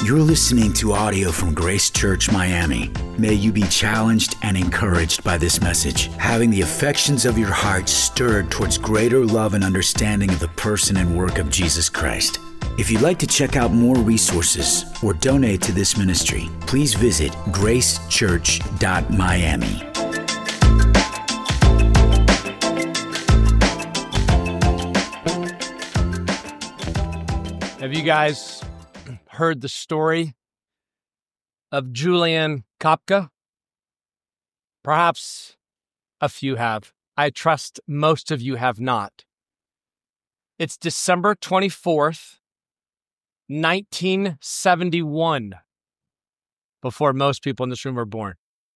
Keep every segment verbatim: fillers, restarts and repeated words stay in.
You're listening to audio from Grace Church Miami. May you be challenged and encouraged by this message, having the affections of your heart stirred towards greater love and understanding of the person and work of Jesus Christ. If you'd like to check out more resources or donate to this ministry, please visit grace church dot miami. Have you guys heard the story of Julian Kopka? Perhaps a few have. I trust most of you have not. It's December twenty-fourth, nineteen seventy-one, before most people in this room were born.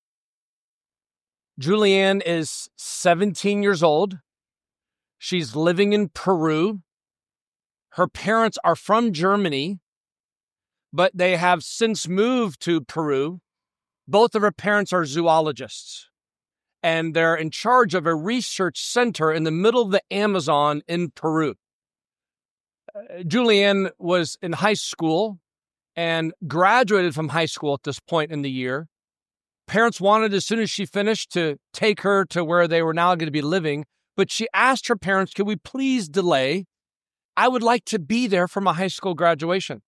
Julianne is seventeen years old. She's living in Peru. Her parents are from Germany, but they have since moved to Peru. Both of her parents are zoologists, and they're in charge of a research center in the middle of the Amazon in Peru. Uh, Julianne was in high school and graduated from high school at this point in the year. Parents wanted, as soon as she finished, to take her to where they were now going to be living, but she asked her parents, "Could we please delay? I would like to be there for my high school graduation."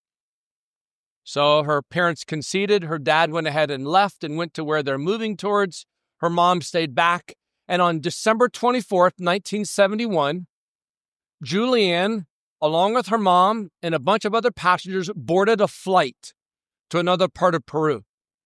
So her parents conceded. Her dad went ahead and left and went to where they're moving towards. Her mom stayed back. And on December twenty-fourth, nineteen seventy-one, Julianne, along with her mom and a bunch of other passengers, boarded a flight to another part of Peru.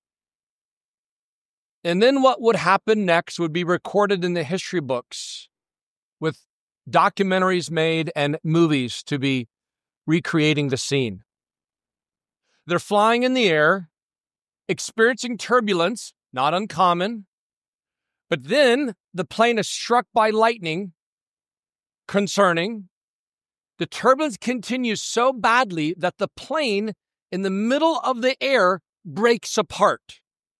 And then what would happen next would be recorded in the history books, with documentaries made and movies to be recreating the scene. They're flying in the air, experiencing turbulence, not uncommon, but then the plane is struck by lightning, concerning. The turbulence continues so badly that the plane in the middle of the air breaks apart.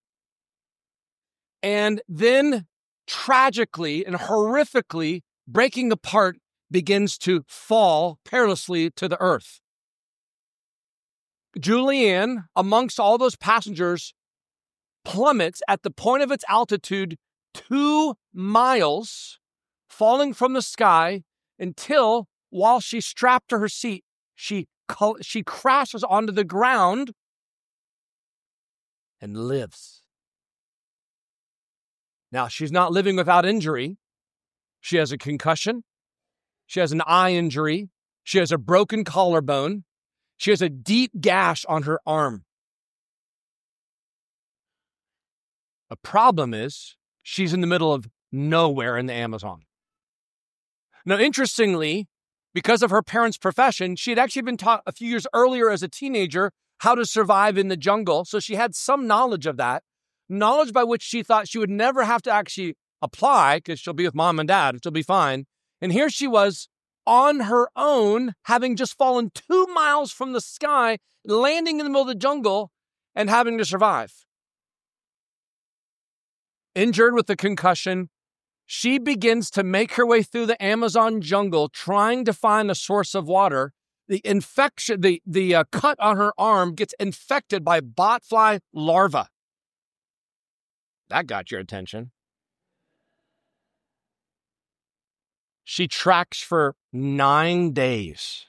And then tragically and horrifically, breaking apart, begins to fall perilously to the earth. Julianne, amongst all those passengers, plummets at the point of its altitude two miles, falling from the sky until, while she's strapped to her seat, she, she crashes onto the ground and lives. Now, she's not living without injury. She has a concussion. She has an eye injury. She has a broken collarbone. She has a deep gash on her arm. The problem is she's in the middle of nowhere in the Amazon. Now, interestingly, because of her parents' profession, she had actually been taught a few years earlier as a teenager how to survive in the jungle. So she had some knowledge of that, knowledge by which she thought she would never have to actually apply because she'll be with mom and dad. She'll be fine. And here she was on her own, having just fallen two miles from the sky, landing in the middle of the jungle and having to survive. Injured with a concussion, she begins to make her way through the Amazon jungle, trying to find a source of water. The infection, the, the uh, cut on her arm gets infected by botfly larvae. That got your attention. She tracks for nine days.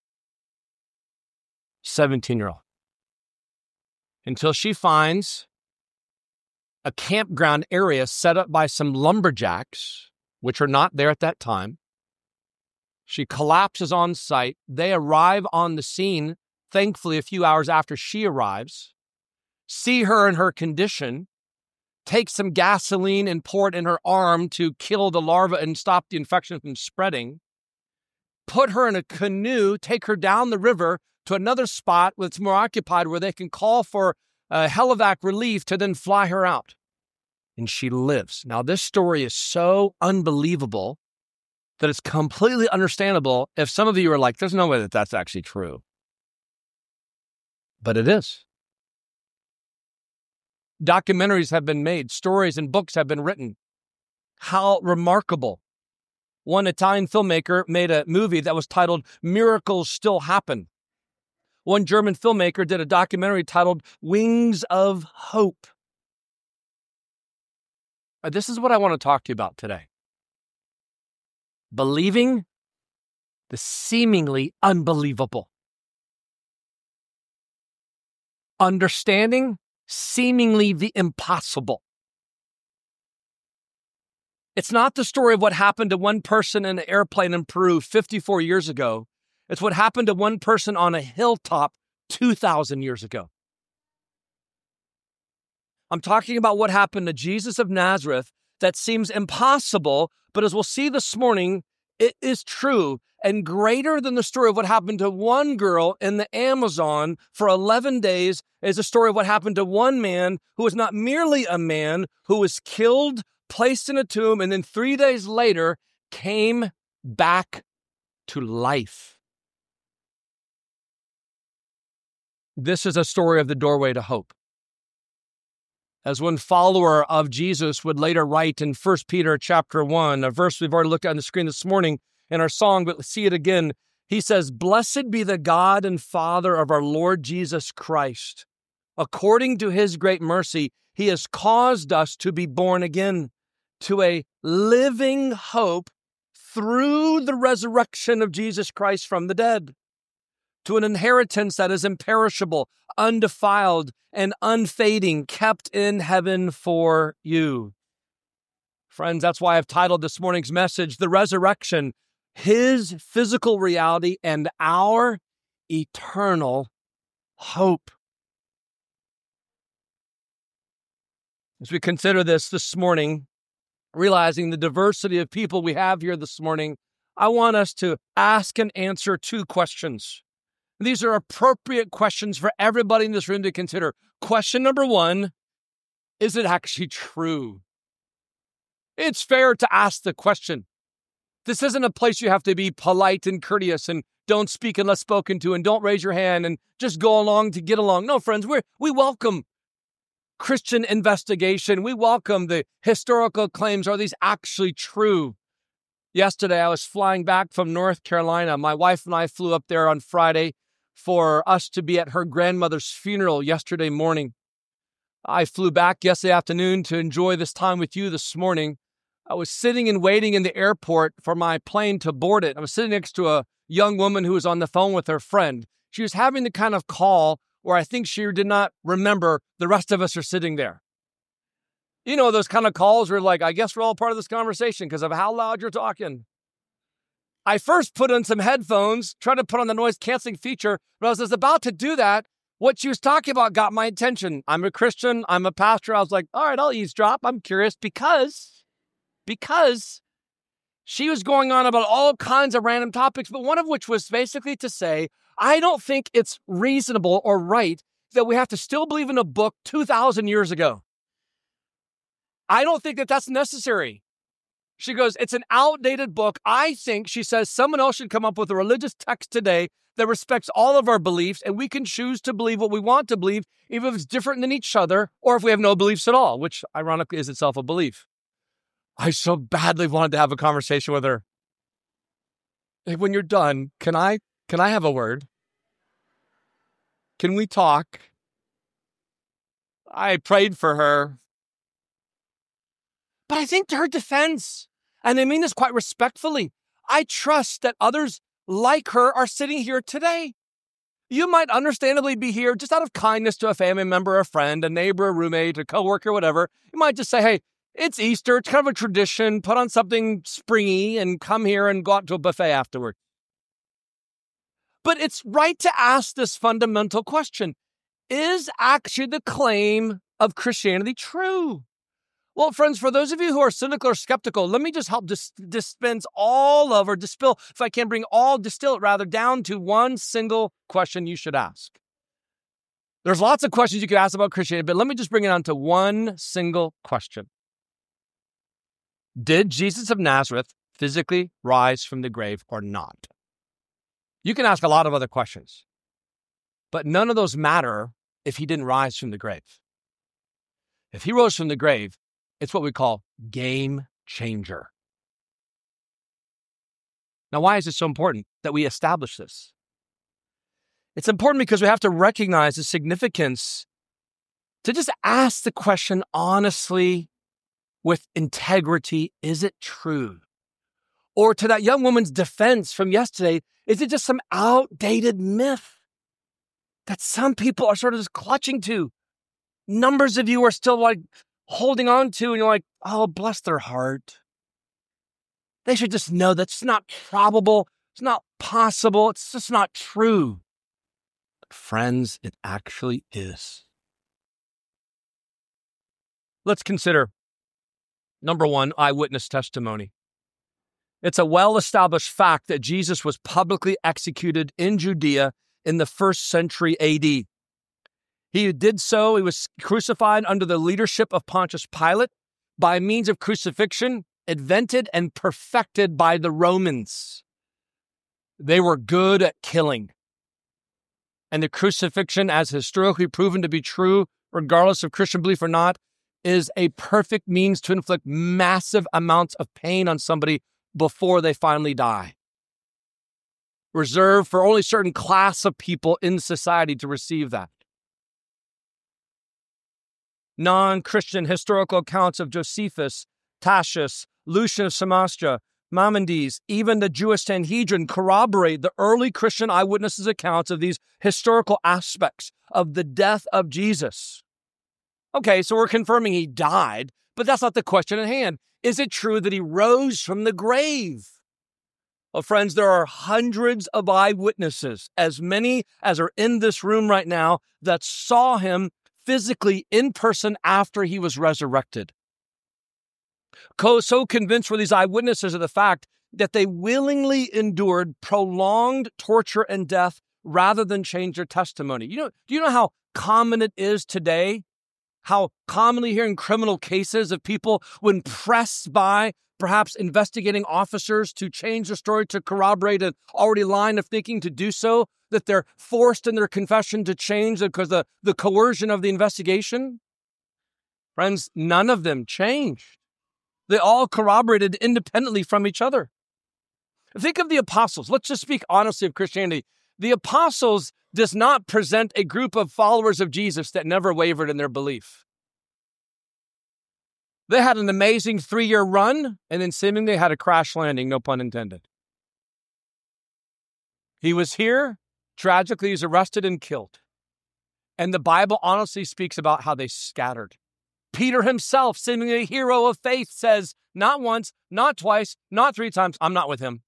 seventeen-year-old. Until she finds a campground area set up by some lumberjacks, which are not there at that time. She collapses on site. They arrive on the scene, thankfully a few hours after she arrives, see her in her condition, take some gasoline and pour it in her arm to kill the larva and stop the infection from spreading, put her in a canoe, take her down the river to another spot that's more occupied where they can call for uh, helivac relief to then fly her out. And she lives. Now, this story is so unbelievable that it's completely understandable if some of you are like, there's no way that that's actually true. But it is. Documentaries have been made, stories and books have been written. How remarkable. One Italian filmmaker made a movie that was titled Miracles Still Happen. One German filmmaker did a documentary titled Wings of Hope. Uh, This is what I want to talk to you about today. Believing the seemingly unbelievable. Understanding seemingly the impossible. It's not the story of what happened to one person in an airplane in Peru fifty-four years ago. It's what happened to one person on a hilltop two thousand years ago. I'm talking about what happened to Jesus of Nazareth that seems impossible, but as we'll see this morning, it is true and greater than the story of what happened to one girl in the Amazon for eleven days is a story of what happened to one man who was not merely a man, who was killed, placed in a tomb, and then three days later came back to life. This is a story of the doorway to hope. As one follower of Jesus would later write in First Peter chapter one, a verse we've already looked at on the screen this morning in our song, but let's see it again. He says, "Blessed be the God and Father of our Lord Jesus Christ. According to his great mercy, he has caused us to be born again to a living hope through the resurrection of Jesus Christ from the dead, to an inheritance that is imperishable, undefiled, and unfading, kept in heaven for you." Friends, that's why I've titled this morning's message, The Resurrection, His Physical Reality and Our Eternal Hope. As we consider this this morning, realizing the diversity of people we have here this morning, I want us to ask and answer two questions. These are appropriate questions for everybody in this room to consider. Question number one, is it actually true? It's fair to ask the question. This isn't a place you have to be polite and courteous and don't speak unless spoken to and don't raise your hand and just go along to get along. No, friends, we we welcome Christian investigation. We welcome the historical claims. Are these actually true? Yesterday, I was flying back from North Carolina. My wife and I flew up there on Friday for us to be at her grandmother's funeral yesterday morning. I flew back yesterday afternoon to enjoy this time with you this morning. I was sitting and waiting in the airport for my plane to board it. I was sitting next to a young woman who was on the phone with her friend. She was having the kind of call where I think she did not remember the rest of us are sitting there. You know, those kind of calls where like, I guess we're all part of this conversation because of how loud you're talking. I first put in some headphones, tried to put on the noise canceling feature, but as I was about to do that, what she was talking about got my attention. I'm a Christian. I'm a pastor. I was like, all right, I'll eavesdrop. I'm curious because, because she was going on about all kinds of random topics, but one of which was basically to say, I don't think it's reasonable or right that we have to still believe in a book two thousand years ago. I don't think that that's necessary. She goes, it's an outdated book. I think, she says, someone else should come up with a religious text today that respects all of our beliefs, and we can choose to believe what we want to believe, even if it's different than each other, or if we have no beliefs at all, which ironically is itself a belief. I so badly wanted to have a conversation with her. Hey, when you're done, can I, can I have a word? Can we talk? I prayed for her. But I think to her defense, and I mean this quite respectfully, I trust that others like her are sitting here today. You might understandably be here just out of kindness to a family member, a friend, a neighbor, a roommate, a coworker, whatever. You might just say, hey, it's Easter. It's kind of a tradition. Put on something springy and come here and go out to a buffet afterward. But it's right to ask this fundamental question. Is actually the claim of Christianity true? Well, friends, for those of you who are cynical or skeptical, let me just help dis- dispense all of, or distill, if I can bring all, distill it rather, down to one single question you should ask. There's lots of questions you could ask about Christianity, but let me just bring it down to one single question. Did Jesus of Nazareth physically rise from the grave or not? You can ask a lot of other questions, but none of those matter if he didn't rise from the grave. If he rose from the grave, it's what we call game changer. Now, why is it so important that we establish this? It's important because we have to recognize the significance to just ask the question honestly, with integrity, is it true? Or to that young woman's defense from yesterday, is it just some outdated myth that some people are sort of just clutching to? Numbers of you are still like holding on to, and you're like, oh, bless their heart. They should just know that's not probable. It's not possible. It's just not true. But friends, it actually is. Let's consider, number one, eyewitness testimony. It's a well-established fact that Jesus was publicly executed in Judea in the first century A D. He did so, he was crucified under the leadership of Pontius Pilate by means of crucifixion, invented and perfected by the Romans. They were good at killing. And the crucifixion, as historically proven to be true, regardless of Christian belief or not, is a perfect means to inflict massive amounts of pain on somebody before they finally die. Reserved for only a certain class of people in society to receive that. Non-Christian historical accounts of Josephus, Tacitus, Lucian of Samosata, Maimonides, even the Jewish Sanhedrin corroborate the early Christian eyewitnesses' accounts of these historical aspects of the death of Jesus. Okay, so we're confirming he died, but that's not the question at hand. Is it true that he rose from the grave? Well, friends, there are hundreds of eyewitnesses, as many as are in this room right now, that saw him physically in person after he was resurrected. So convinced were these eyewitnesses of the fact that they willingly endured prolonged torture and death rather than change their testimony. You know, do you know how common it is today? How commonly hear in criminal cases of people when pressed by perhaps investigating officers to change the story to corroborate an already line of thinking to do so, that they're forced in their confession to change because of the, the coercion of the investigation? Friends, none of them changed. They all corroborated independently from each other. Think of the apostles. Let's just speak honestly of Christianity. The apostles does not present a group of followers of Jesus that never wavered in their belief. They had an amazing three-year run, and then seemingly had a crash landing, no pun intended. He was here. Tragically, he was arrested and killed. And the Bible honestly speaks about how they scattered. Peter himself, seemingly a hero of faith, says, not once, not twice, not three times, I'm not with him.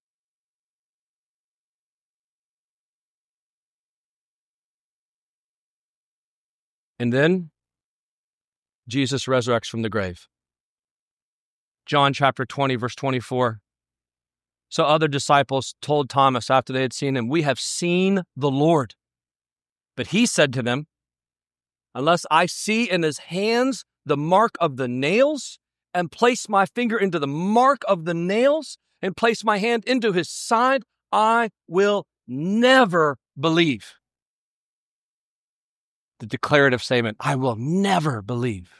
And then Jesus resurrects from the grave. John chapter twenty, verse twenty-four. So other disciples told Thomas after they had seen him, we have seen the Lord. But he said to them, unless I see in his hands the mark of the nails, and place my finger into the mark of the nails, and place my hand into his side, I will never believe. The declarative statement, I will never believe.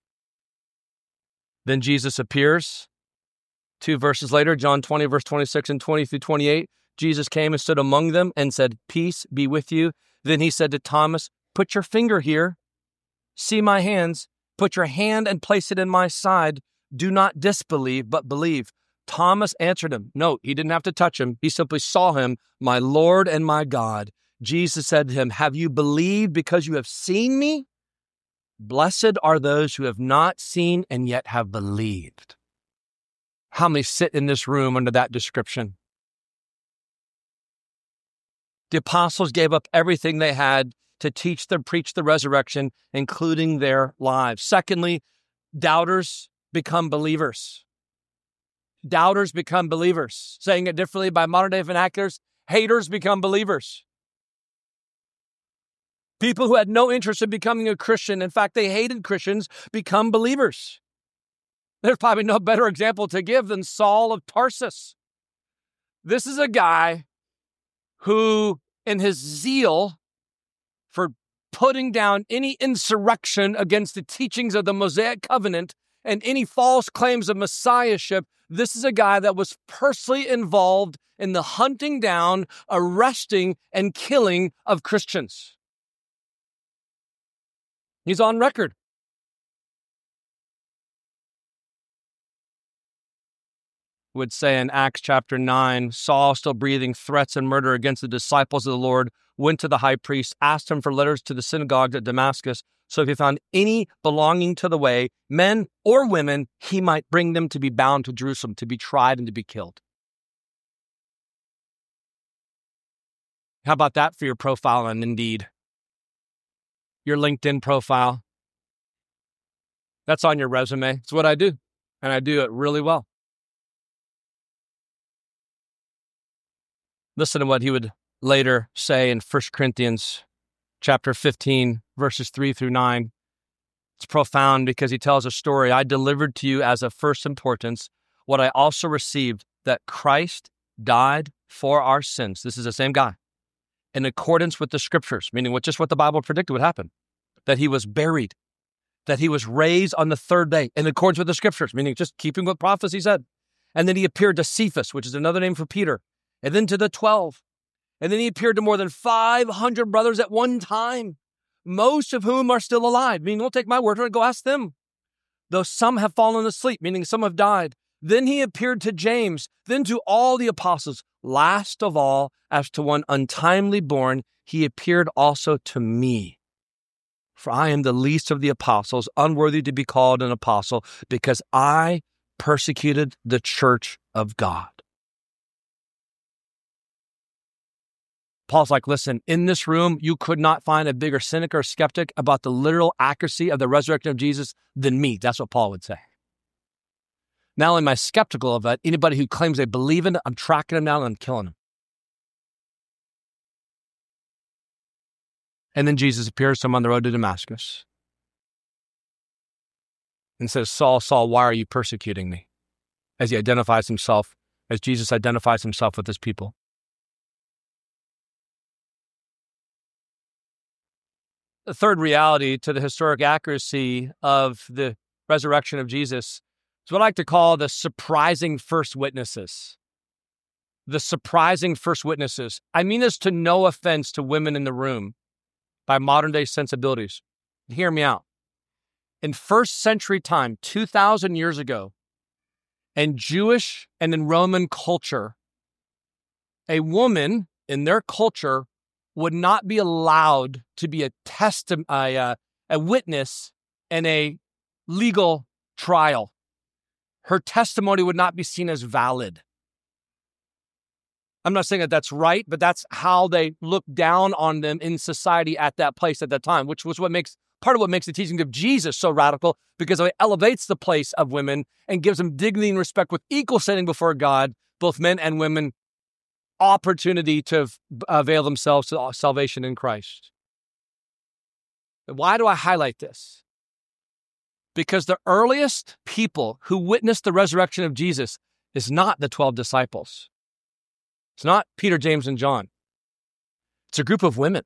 Then Jesus appears. Two verses later, John twenty, verse twenty-six and twenty through twenty-eight, Jesus came and stood among them and said, peace be with you. Then he said to Thomas, put your finger here. See my hands. Put your hand and place it in my side. Do not disbelieve, but believe. Thomas answered him. No, he didn't have to touch him. He simply saw him, my Lord and my God. Jesus said to him, have you believed because you have seen me? Blessed are those who have not seen and yet have believed. How many sit in this room under that description? The apostles gave up everything they had to teach them, preach the resurrection, including their lives. Secondly, doubters become believers. Doubters become believers. Saying it differently by modern day vernaculars, haters become believers. People who had no interest in becoming a Christian, in fact, they hated Christians, become believers. There's probably no better example to give than Saul of Tarsus. This is a guy who, in his zeal for putting down any insurrection against the teachings of the Mosaic covenant and any false claims of messiahship, This is a guy that was personally involved in the hunting down, arresting, and killing of Christians. He's on record. Would say in Acts chapter nine, Saul, still breathing threats and murder against the disciples of the Lord, went to the high priest, asked him for letters to the synagogues at Damascus, so if he found any belonging to the way, men or women, he might bring them to be bound to Jerusalem, to be tried and to be killed. How about that for your profile on Indeed? Your LinkedIn profile. That's on your resume. It's what I do, and I do it really well. Listen to what he would later say in First Corinthians chapter fifteen, verses three through nine. It's profound because he tells a story. I delivered to you as of first importance what I also received, that Christ died for our sins. This is the same guy. In accordance with the scriptures, meaning what just what the Bible predicted would happen. That he was buried. That he was raised on the third day in accordance with the scriptures, meaning just keeping what prophecy said. And then he appeared to Cephas, which is another name for Peter. And then to the twelve. And then he appeared to more than five hundred brothers at one time, most of whom are still alive. Meaning, don't take my word for it, go ask them. Though some have fallen asleep, meaning some have died. Then he appeared to James, then to all the apostles. Last of all, as to one untimely born, he appeared also to me. For I am the least of the apostles, unworthy to be called an apostle, because I persecuted the church of God. Paul's like, listen, in this room, you could not find a bigger cynic or skeptic about the literal accuracy of the resurrection of Jesus than me. That's what Paul would say. Not only am I skeptical of it, anybody who claims they believe in it, I'm tracking them down and I'm killing them. And then Jesus appears to him on the road to Damascus and says, Saul, Saul, why are you persecuting me? As he identifies himself, as Jesus identifies himself with his people. The third reality to the historic accuracy of the resurrection of Jesus is what I like to call the surprising first witnesses. The surprising first witnesses. I mean this to no offense to women in the room by modern day sensibilities. Hear me out. In first century time, two thousand years ago, in Jewish and in Roman culture, a woman in their culture would not be allowed to be a testi- a, uh, a witness in a legal trial. Her testimony would not be seen as valid. I'm not saying that that's right, but that's how they looked down on them in society at that place at that time, which was what makes part of what makes the teaching of Jesus so radical, because it elevates the place of women and gives them dignity and respect with equal standing before God, both men and women, opportunity to avail themselves to salvation in Christ. Why do I highlight this? Because the earliest people who witnessed the resurrection of Jesus is not the twelve disciples. It's not Peter, James, and John. It's a group of women.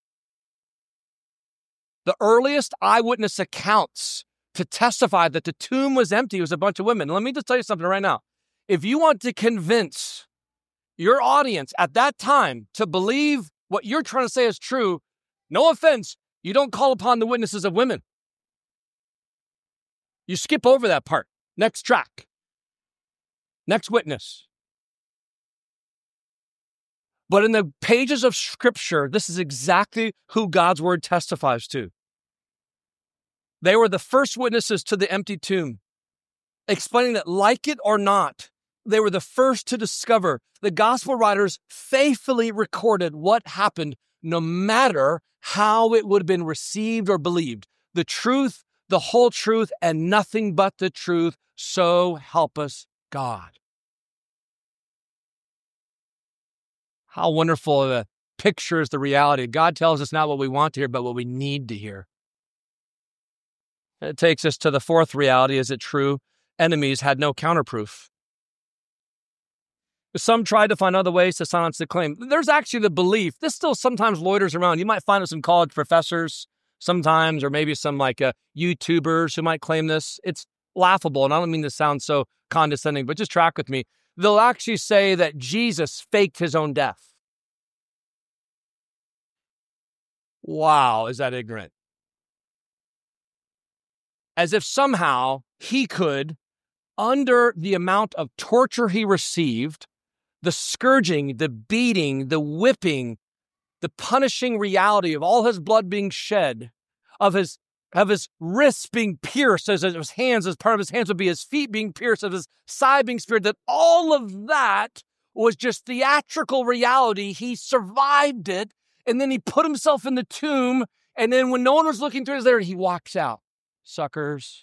The earliest eyewitness accounts to testify that the tomb was empty was a bunch of women. Let me just tell you something right now. If you want to convince your audience at that time to believe what you're trying to say is true, no offense, you don't call upon the witnesses of women. You skip over that part. Next track. Next witness. But in the pages of Scripture, this is exactly who God's word testifies to. They were the first witnesses to the empty tomb, explaining that, like it or not, they were the first to discover. The gospel writers faithfully recorded what happened, no matter how it would have been received or believed. The truth, the whole truth, and nothing but the truth. So help us God. How wonderful the picture is the reality. God tells us not what we want to hear, but what we need to hear. It takes us to the fourth reality. Is it true? Enemies had no counterproof. Some tried to find other ways to silence the claim. There's actually the belief. This still sometimes loiters around. You might find it some college professors sometimes, or maybe some like uh, YouTubers who might claim this. It's laughable, and I don't mean to sound so condescending, but just track with me. They'll actually say that Jesus faked his own death. Wow, is that ignorant? As if somehow he could, under the amount of torture he received, the scourging, the beating, the whipping, the punishing reality of all his blood being shed, of his of his wrists being pierced, as his hands, as part of his hands would be his feet being pierced, of his side being speared, that all of that was just theatrical reality. He survived it, and then he put himself in the tomb, and then when no one was looking through his there, he walks out. Suckers.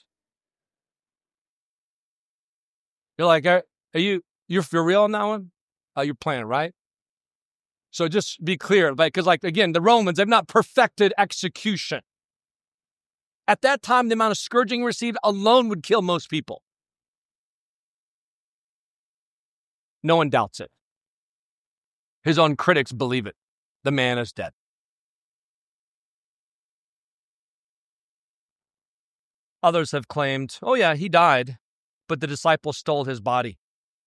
You're like, are, are you, you're for real on that one? Oh, you're playing, right? So just be clear, like, because like, again, the Romans have not perfected execution. At that time, the amount of scourging received alone would kill most people. No one doubts it. His own critics believe it. The man is dead. Others have claimed, oh yeah, he died, but the disciples stole his body.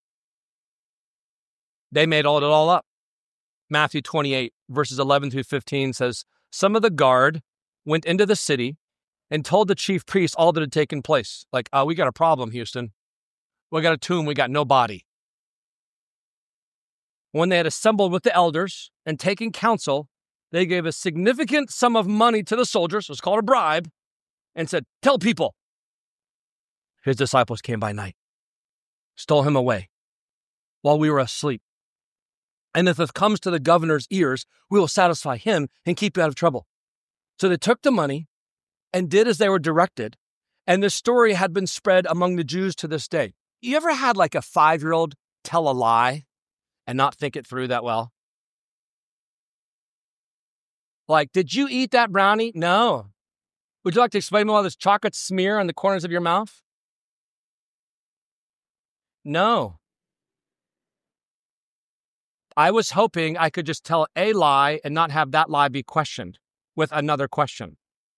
They made all it all up. Matthew twenty-eight, verses eleven through fifteen says, some of the guard went into the city and told the chief priests all that had taken place. Like, oh, we got a problem, Houston. We got a tomb, we got no body. When they had assembled with the elders and taken counsel, they gave a significant sum of money to the soldiers, it was called a bribe, and said, tell people. His disciples came by night, stole him away while we were asleep. And if it comes to the governor's ears, we will satisfy him and keep you out of trouble. So they took the money and did as they were directed. And this story had been spread among the Jews to this day. You ever had like a five-year-old tell a lie and not think it through that well? Like, did you eat that brownie? No. Would you like to explain why this chocolate smear on the corners of your mouth? No. I was hoping I could just tell a lie and not have that lie be questioned with another question.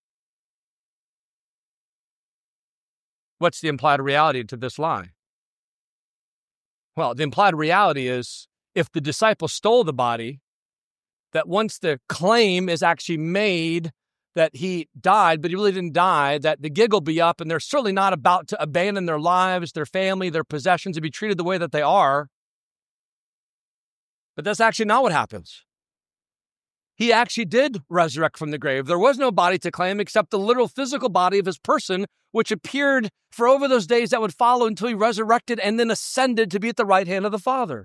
What's the implied reality to this lie? Well, the implied reality is if the disciples stole the body, that once the claim is actually made that he died, but he really didn't die, that the gig will be up, and they're certainly not about to abandon their lives, their family, their possessions, and be treated the way that they are. But that's actually not what happens. He actually did resurrect from the grave. There was no body to claim except the literal physical body of his person, which appeared for over those days that would follow until he resurrected and then ascended to be at the right hand of the Father.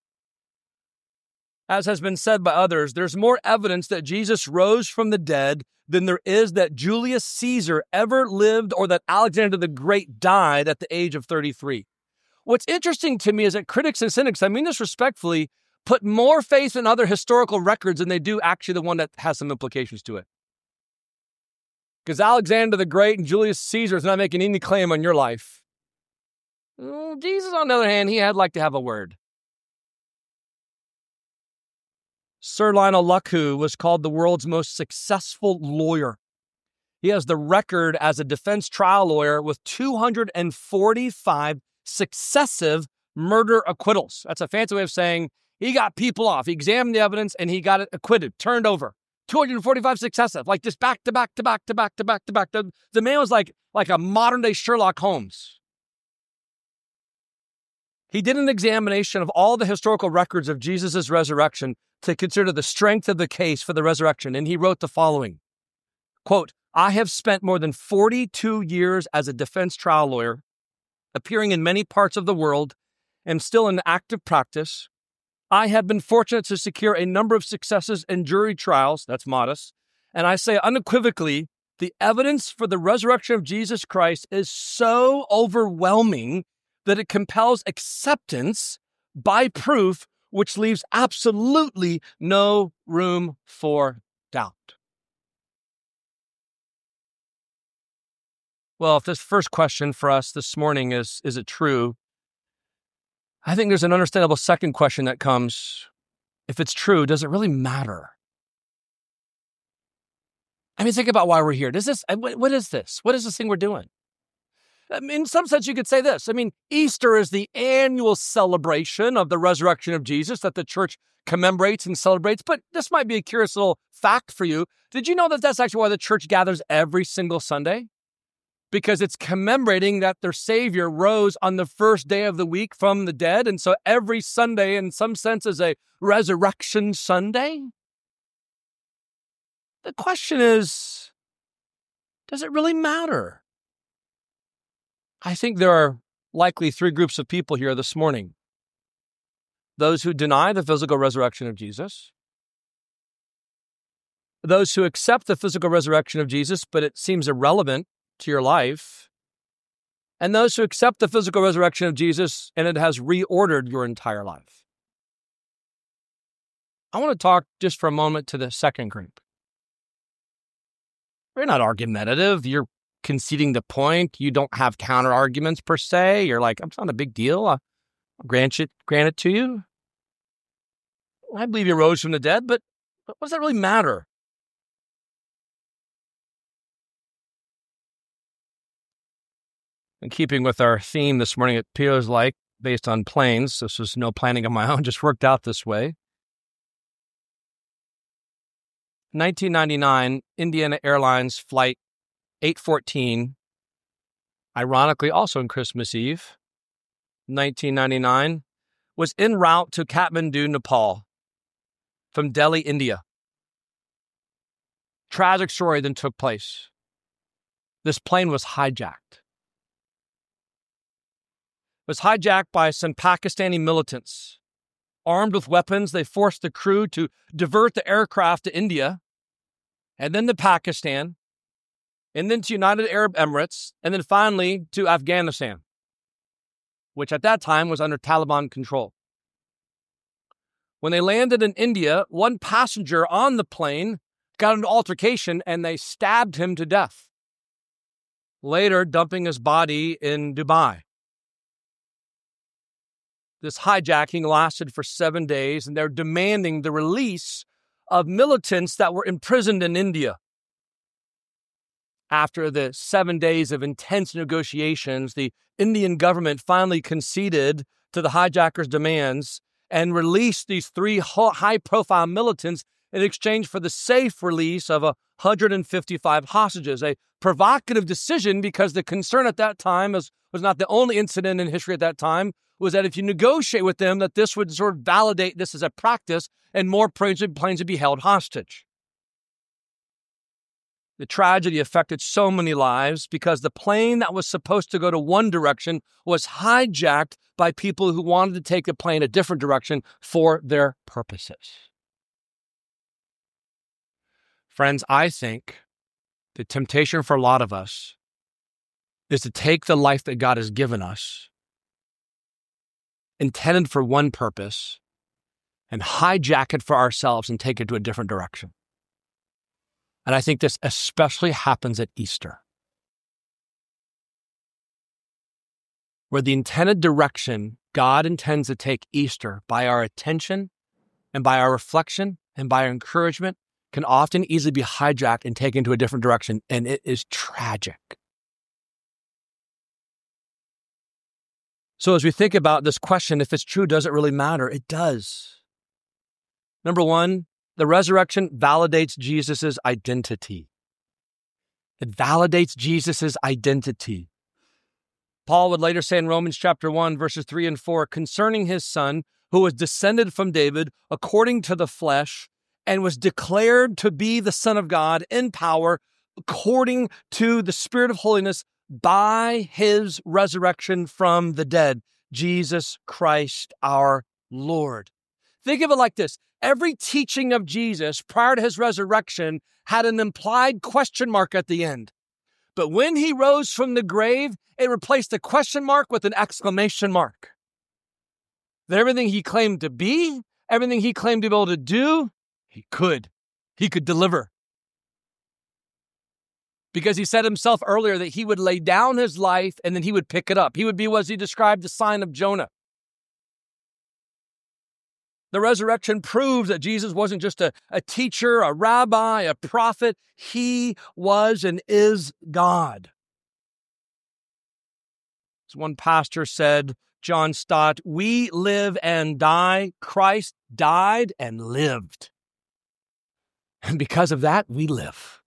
As has been said by others, there's more evidence that Jesus rose from the dead than there is that Julius Caesar ever lived or that Alexander the Great died at the age of thirty-three. What's interesting to me is that critics and cynics, I mean this respectfully, put more faith in other historical records than they do actually the one that has some implications to it. Because Alexander the Great and Julius Caesar is not making any claim on your life. Well, Jesus, on the other hand, he had like to have a word. Sir Lionel Luckhoo was called the world's most successful lawyer. He has the record as a defense trial lawyer with two hundred forty-five successive murder acquittals. That's a fancy way of saying he got people off. He examined the evidence and he got it acquitted, turned over. two hundred forty-five successive, like just back to back to back to back to back to back. The, the man was like, like a modern day Sherlock Holmes. He did an examination of all the historical records of Jesus' resurrection to consider the strength of the case for the resurrection. And he wrote the following, quote, I have spent more than forty-two years as a defense trial lawyer, appearing in many parts of the world, and still in active practice. I have been fortunate to secure a number of successes in jury trials, that's modest, and I say unequivocally, the evidence for the resurrection of Jesus Christ is so overwhelming that it compels acceptance by proof, which leaves absolutely no room for doubt. Well, if this first question for us this morning is, is it true? I think there's an understandable second question that comes, if it's true, does it really matter? I mean, think about why we're here. Does this, what is this? What is this thing we're doing? I mean, in some sense, you could say this. I mean, Easter is the annual celebration of the resurrection of Jesus that the church commemorates and celebrates. But this might be a curious little fact for you. Did you know that that's actually why the church gathers every single Sunday? Because it's commemorating that their Savior rose on the first day of the week from the dead. And so every Sunday, in some sense, is a resurrection Sunday. The question is, does it really matter? I think there are likely three groups of people here this morning. Those who deny the physical resurrection of Jesus, those who accept the physical resurrection of Jesus, but it seems irrelevant to your life, and those who accept the physical resurrection of Jesus and it has reordered your entire life. I want to talk just for a moment to the second group. You're not argumentative. You're conceding the point. You don't have counter arguments per se. You're like, it's not a big deal. I'll grant it, grant it to you. I believe he rose from the dead, but what does that really matter? In keeping with our theme this morning, it feels like, based on planes, this was no planning of my own, just worked out this way. nineteen ninety-nine, Indiana Airlines Flight eight fourteen, ironically also on Christmas Eve, nineteen ninety-nine, was en route to Kathmandu, Nepal, from Delhi, India. Tragic story then took place. This plane was hijacked. It was hijacked by some Pakistani militants. Armed with weapons, they forced the crew to divert the aircraft to India, and then to Pakistan, and then to United Arab Emirates, and then finally to Afghanistan, which at that time was under Taliban control. When they landed in India, one passenger on the plane got into altercation and they stabbed him to death, later dumping his body in Dubai. This hijacking lasted for seven days, and they're demanding the release of militants that were imprisoned in India. After the seven days of intense negotiations, the Indian government finally conceded to the hijackers' demands and released these three high-profile militants in exchange for the safe release of one hundred fifty-five hostages, a provocative decision because the concern at that time was, was not the only incident in history at that time, was that if you negotiate with them, that this would sort of validate this as a practice and more planes would be held hostage. The tragedy affected so many lives because the plane that was supposed to go to one direction was hijacked by people who wanted to take the plane a different direction for their purposes. Friends, I think the temptation for a lot of us is to take the life that God has given us, intended for one purpose, and hijack it for ourselves and take it to a different direction. And I think this especially happens at Easter, where the intended direction God intends to take Easter by our attention and by our reflection and by our encouragement can often easily be hijacked and taken to a different direction, and it is tragic. So as we think about this question, if it's true, does it really matter? It does. Number one, the resurrection validates Jesus' identity. It validates Jesus' identity. Paul would later say in Romans chapter one, verses three and four, concerning his son, who was descended from David according to the flesh, and was declared to be the Son of God in power, according to the Spirit of holiness, by his resurrection from the dead, Jesus Christ our Lord. Think of it like this. Every teaching of Jesus prior to his resurrection had an implied question mark at the end. But when he rose from the grave, it replaced the question mark with an exclamation mark. That everything he claimed to be, everything he claimed to be able to do, he could. He could deliver. Because he said himself earlier that he would lay down his life and then he would pick it up. He would be what he described the sign of Jonah. The resurrection proves that Jesus wasn't just a, a teacher, a rabbi, a prophet. He was and is God. As one pastor said, John Stott, we live and die. Christ died and lived. And because of that, we live.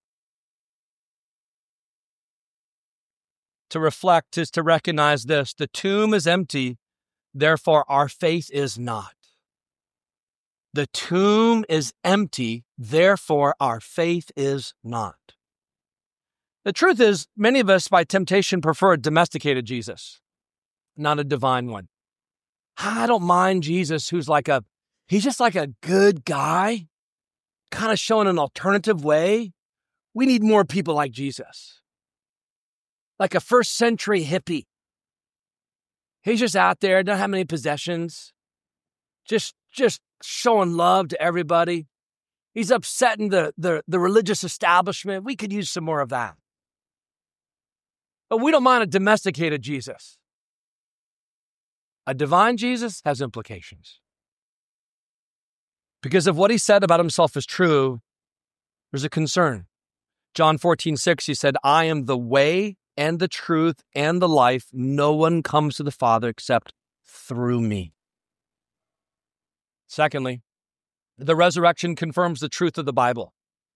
To reflect is to recognize this. The tomb is empty, therefore our faith is not. The tomb is empty, therefore our faith is not. The truth is, many of us by temptation prefer a domesticated Jesus, not a divine one. I don't mind Jesus who's like a, he's just like a good guy, kind of showing an alternative way. We need more people like Jesus. Like a first century hippie. He's just out there, doesn't have many possessions, just, just showing love to everybody. He's upsetting the, the, the religious establishment. We could use some more of that. But we don't mind a domesticated Jesus. A divine Jesus has implications. Because if what he said about himself is true, there's a concern. John fourteen six, he said, I am the way and the truth and the life. No one comes to the Father except through me. Secondly, the resurrection confirms the truth of the Bible.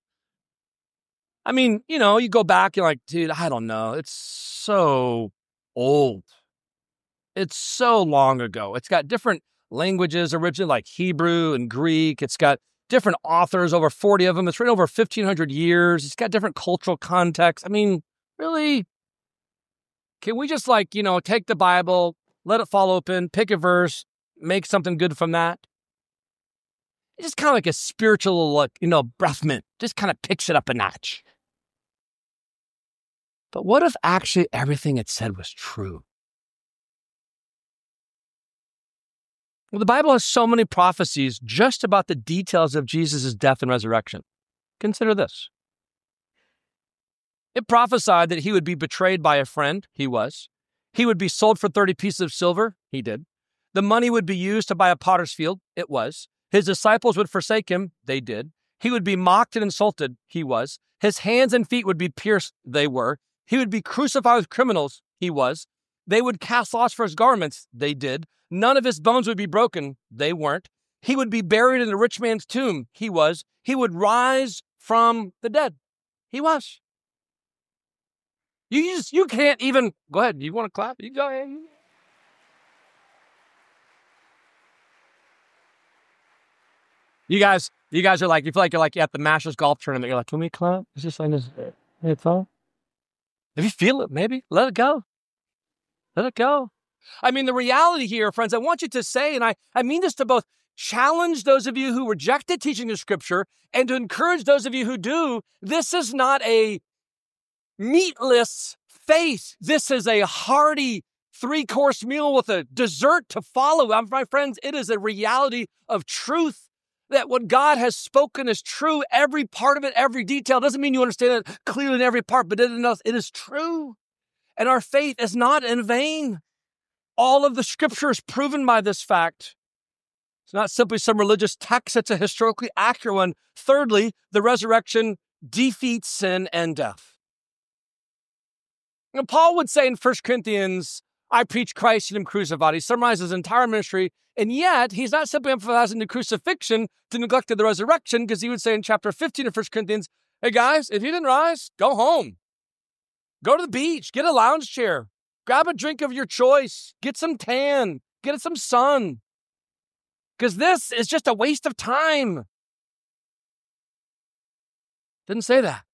I mean, you know, you go back, you're like, dude, I don't know. It's so old. It's so long ago. It's got different languages originally, like Hebrew and Greek. It's got different authors, over forty of them. It's written over fifteen hundred years. It's got different cultural context. I mean, really? Can we just like, you know, take the Bible, let it fall open, pick a verse, make something good from that? It's just kind of like a spiritual, like, you know, breath mint. Just kind of picks it up a notch. But what if actually everything it said was true? Well, the Bible has so many prophecies just about the details of Jesus' death and resurrection. Consider this. It prophesied that he would be betrayed by a friend. He was. He would be sold for thirty pieces of silver. He did. The money would be used to buy a potter's field. It was. His disciples would forsake him. They did. He would be mocked and insulted. He was. His hands and feet would be pierced. They were. He would be crucified with criminals. He was. They would cast lots for his garments. They did. None of his bones would be broken. They weren't. He would be buried in a rich man's tomb. He was. He would rise from the dead. He was. You just, you can't even, go ahead. You want to clap? You go ahead. You guys, you guys are like, you feel like you're like at the Masters golf tournament. You're like, can we clap? It's just like this. It's all. If you feel it, maybe let it go. Let it go. I mean, the reality here, friends, I want you to say, and I, I mean this to both challenge those of you who reject the teaching of Scripture and to encourage those of you who do. This is not a meatless faith. This is a hearty three-course meal with a dessert to follow. My friends, it is a reality of truth. That what God has spoken is true. Every part of it, every detail. Doesn't mean you understand it clearly in every part, but it is, it is true. And our faith is not in vain. All of the Scripture is proven by this fact. It's not simply some religious text. It's a historically accurate one. Thirdly, the resurrection defeats sin and death. Now, Paul would say in First Corinthians, I preach Christ and him crucified. He summarizes his entire ministry, and yet he's not simply emphasizing the crucifixion to neglect the resurrection, because he would say in chapter fifteen of First Corinthians, hey guys, if you didn't rise, go home. Go to the beach, get a lounge chair, grab a drink of your choice, get some tan, get some sun, because this is just a waste of time. Didn't say that.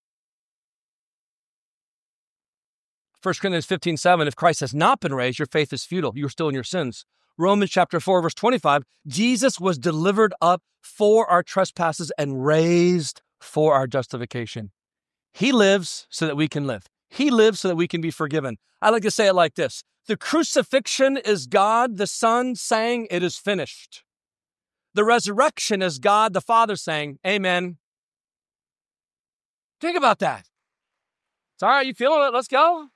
First Corinthians fifteen seven, if Christ has not been raised, your faith is futile. You're still in your sins. Romans chapter four, verse twenty-five, Jesus was delivered up for our trespasses and raised for our justification. He lives so that we can live. He lives so that we can be forgiven. I like to say it like this. The crucifixion is God the Son saying it is finished. The resurrection is God the Father saying, amen. Think about that. It's all right, you feeling it? Let's go.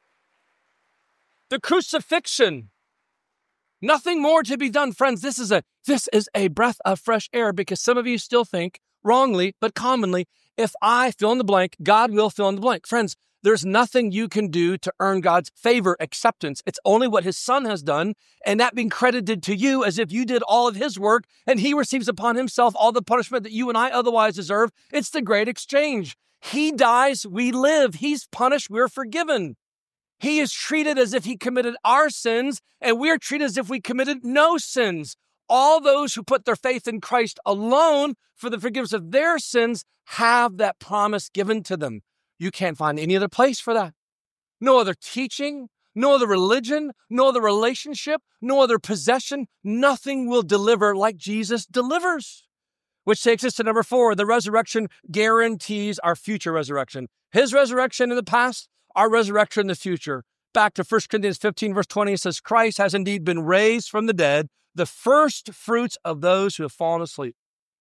The crucifixion. Nothing more to be done. Friends, this is a this is a breath of fresh air, because some of you still think, wrongly, but commonly, if I fill in the blank, God will fill in the blank. Friends, There's nothing you can do to earn God's favor, acceptance. It's only what his son has done, and that being credited to you as if you did all of his work, and he receives upon himself all the punishment that you and I otherwise deserve. It's the great exchange. He dies, we live. He's punished, we're forgiven. He is treated as if he committed our sins, and we're treated as if we committed no sins. All those who put their faith in Christ alone for the forgiveness of their sins have that promise given to them. You can't find any other place for that. No other teaching, no other religion, no other relationship, no other possession. Nothing will deliver like Jesus delivers. Which takes us to number four. The resurrection guarantees our future resurrection. His resurrection in the past, our resurrection in the future. Back to First Corinthians fifteen, verse twenty, it says, Christ has indeed been raised from the dead, the first fruits of those who have fallen asleep.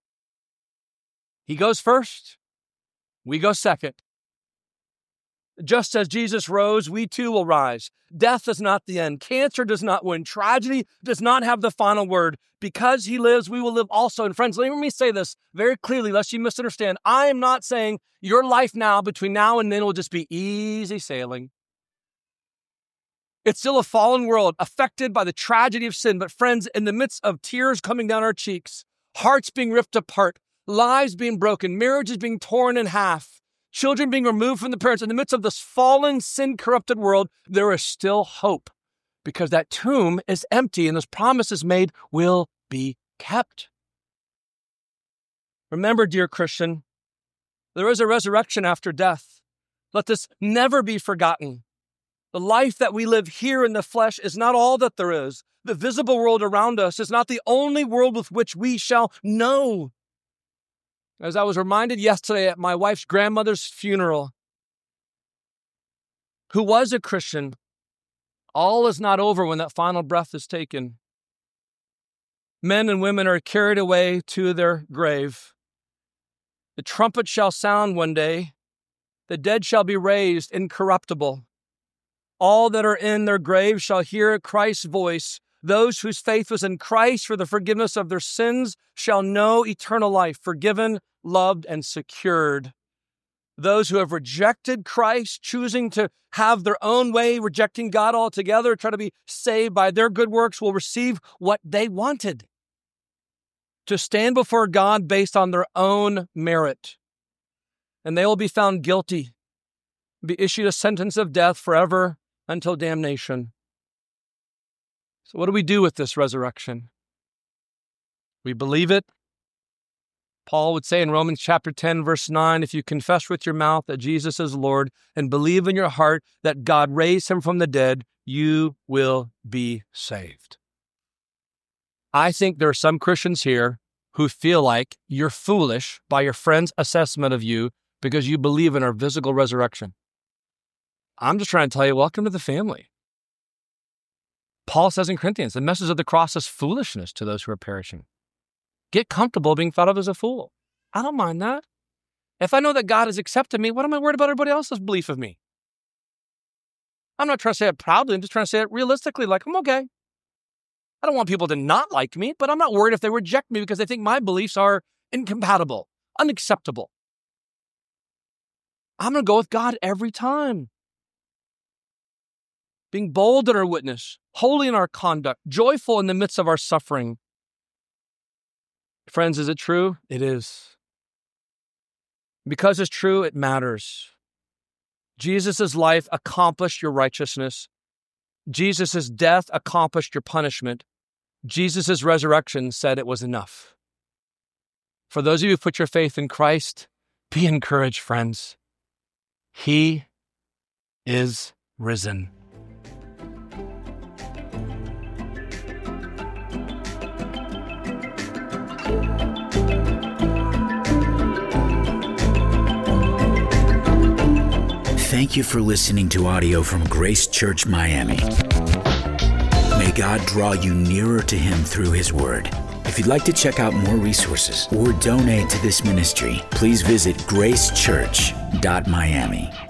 He goes first. We go second. Just as Jesus rose, we too will rise. Death is not the end. Cancer does not win. Tragedy does not have the final word. Because he lives, we will live also. And friends, let me say this very clearly, lest you misunderstand. I am not saying your life now, between now and then, will just be easy sailing. It's still a fallen world affected by the tragedy of sin. But friends, in the midst of tears coming down our cheeks, hearts being ripped apart, lives being broken, marriages being torn in half, children being removed from the parents, in the midst of this fallen, sin-corrupted world, there is still hope because that tomb is empty and those promises made will be kept. Remember, dear Christian, there is a resurrection after death. Let this never be forgotten. The life that we live here in the flesh is not all that there is. The visible world around us is not the only world with which we shall know. As I was reminded yesterday at my wife's grandmother's funeral, who was a Christian, all is not over when that final breath is taken. Men and women are carried away to their grave. The trumpet shall sound one day. The dead shall be raised incorruptible. All that are in their graves shall hear Christ's voice. Those whose faith was in Christ for the forgiveness of their sins shall know eternal life, forgiven, loved, and secured. Those who have rejected Christ, choosing to have their own way, rejecting God altogether, try to be saved by their good works, will receive what they wanted. To stand before God based on their own merit. And they will be found guilty, be issued a sentence of death forever until damnation. So what do we do with this resurrection? We believe it. Paul would say in Romans chapter ten, verse nine, if you confess with your mouth that Jesus is Lord and believe in your heart that God raised him from the dead, you will be saved. I think there are some Christians here who feel like you're foolish by your friend's assessment of you because you believe in our physical resurrection. I'm just trying to tell you, welcome to the family. Paul says in Corinthians, the message of the cross is foolishness to those who are perishing. Get comfortable being thought of as a fool. I don't mind that. If I know that God has accepted me, what am I worried about everybody else's belief of me? I'm not trying to say it proudly. I'm just trying to say it realistically, like, I'm okay. I don't want people to not like me, but I'm not worried if they reject me because they think my beliefs are incompatible, unacceptable. I'm going to go with God every time. Being bold in our witness, holy in our conduct, joyful in the midst of our suffering. Friends, is it true? It is. Because it's true, it matters. Jesus' life accomplished your righteousness. Jesus' death accomplished your punishment. Jesus' resurrection said it was enough. For those of you who put your faith in Christ, be encouraged, friends. He is risen. Thank you for listening to audio from Grace Church Miami. May God draw you nearer to Him through His Word. If you'd like to check out more resources or donate to this ministry, please visit grace church dot miami.